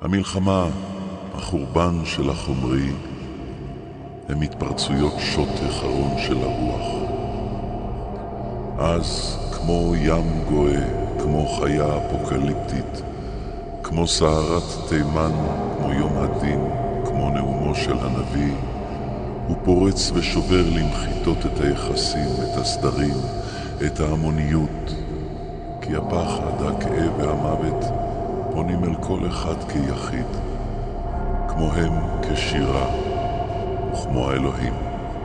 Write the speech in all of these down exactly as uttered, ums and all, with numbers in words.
המלחמה, החורבן של החומרי, הם התפרצויות שוט אחרון של הרוח. אז, כמו ים גואה, כמו חיה אפוקליפטית, כמו סערת תימן, כמו יום הדין, כמו נאומו של הנביא, הוא פורץ ושובר למחיתות את היחסים, את הסדרים, את ההמוניות, כי הפחד, הכאב והמוות פונים אל כל אחד כיחיד, כמוהם כשירה וכמו האלוהים.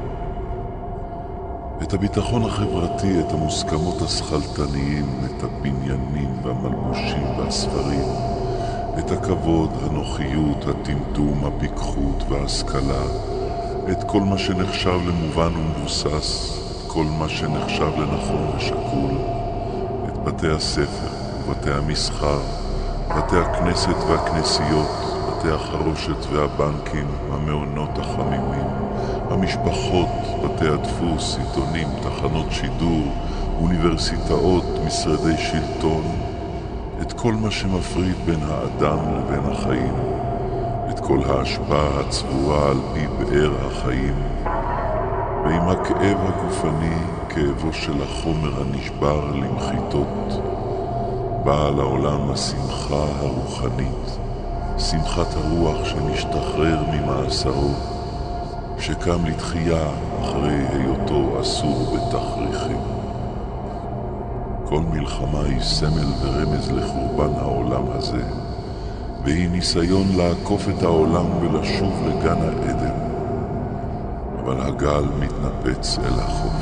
את הביטחון החברתי, את המוסכמות השכלתניים, את הבניינים והמלבושים והספרים, את הכבוד, הנוחיות, הטמטום, הפיקחות וההשכלה, את כל מה שנחשב למובן ומבוסס, את כל מה שנחשב לנכון ושקול, את בתי הספר ובתי המסחר, בתי הכנסת והכנסיות, בתי החרושת והבנקים, המעונות החמימים, המשפחות, בתי הדפוס, עיתונים, תחנות שידור, אוניברסיטאות, משרדי שלטון, את כל מה שמפריד בין האדם לבין החיים, את כל ההשפעה הצבורה על פי באר החיים, ועם הכאב הגופני, כאבו של החומר הנשבר למחיתות, באה לעולם השמחה הרוחנית, שמחת הרוח שנשתחרר ממאסרו, שקם לתחייה אחרי היותו אסור בתכריכים. כל מלחמה היא סמל ורמז לחורבן העולם הזה, והיא ניסיון לעקוף את העולם ולשוב לגן העדן, אבל הגל מתנפץ אל החוף.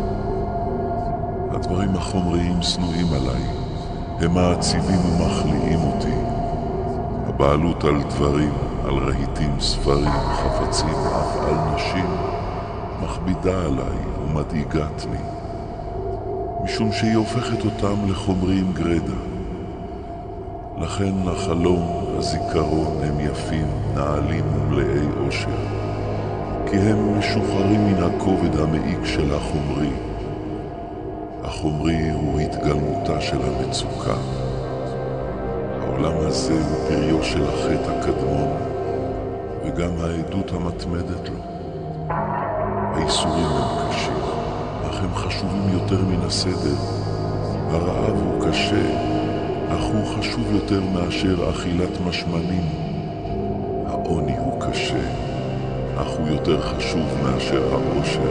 הדברים החומריים שנואים עליי, הם מעציבים ומחליאים אותי. הבעלות על דברים, על רהיטים, ספרים, חפצים, אף על נשים, מכבידה עליי ומדאיגתני, משום שהיא הופכת אותם לחומריים גרדה. לכן החלום, הזיכרון הם יפים, נעלים ומלאי אושר, כי הם משוחררים מן הכובד המעיק של החומרי. החומרי הוא התגלמותה של המצוקה. העולם הזה הוא פריו של החטא הקדמון, וגם העדות המתמדת לו. האיסורים הם קשים, אך הם חשובים יותר מן הסדר. הרעב הוא קשה, אך הוא חשוב יותר מאשר אכילת משמנים. העוני הוא קשה, אך הוא יותר חשוב מאשר העושר.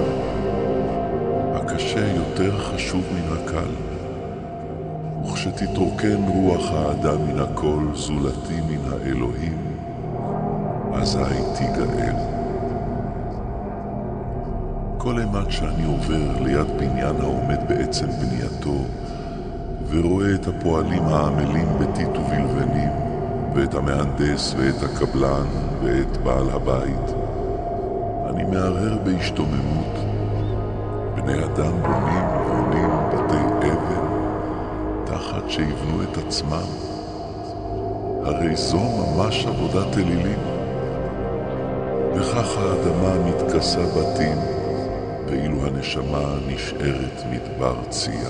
הקשה יותר חשוב מן הקל. וכשתתרוקן רוח האדם מן הכל, זולתי מן האלוהים, אזי תיגאל. כל אימת שאני עובר ליד בניין העומד בעצם בנייתו, ורואה את הפועלים העמלים בטיט ובלבנים, ואת המהנדס ואת הקבלן ואת בעל הבית, אני מהרהר בהשתוממות. בני אדם בונים ובונים בתי אבן, תחת שיבנו את עצמם. הרי זו ממש עבודת אלילים. וכך האדמה מתכסה בתים, ואילו הנשמה נשארת מדבר צייה.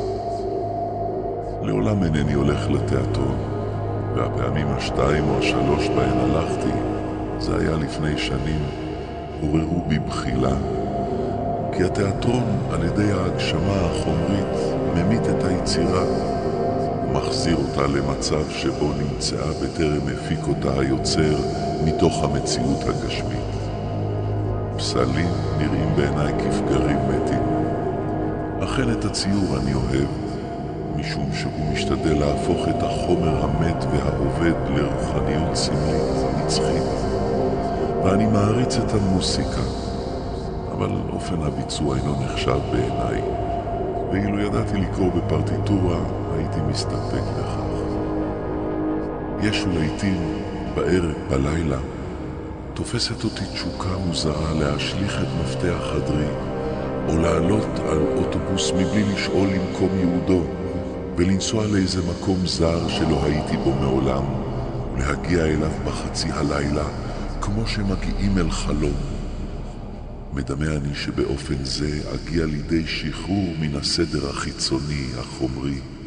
לעולם אינני הולך לתיאטרון, והפעמים השתיים או השלוש בהן הלכתי, זה היה לפני שנים, עוררו בי בחילה, כי התיאטרון על ידי ההגשמה החומרית ממית את היצירה, ומחזיר אותה למצב שבו נמצאה בטרם הפיק אותה היוצר מתוך המציאות הגשמית. פסלים נראים בעיניי כפגרים מתים. אכן את הציור אני אוהב, משום שהוא משתדל להפוך את החומר המת והעובד לרוחניות סמלית, נצחית. ואני מעריץ את המוסיקה, אבל אופן הביצוע אינו נחשב בעיניי, ואילו ידעתי לקרוא בפרטיטורה, הייתי מסתפק בכך. יש ולעיתים, בערב, בלילה, תופסת אותי תשוקה מוזרה להשליך את מפתח חדרי, או לעלות על אוטובוס מבלי לשאול למקום יעודו, ולנסוע לאיזה מקום זר שלא הייתי בו מעולם, ולהגיע אליו בחצי הלילה, כמו שמגיעים אל חלום. מדמה אני שבאופן זה אגיע לידי שחרור מן הסדר החיצוני, החומרי,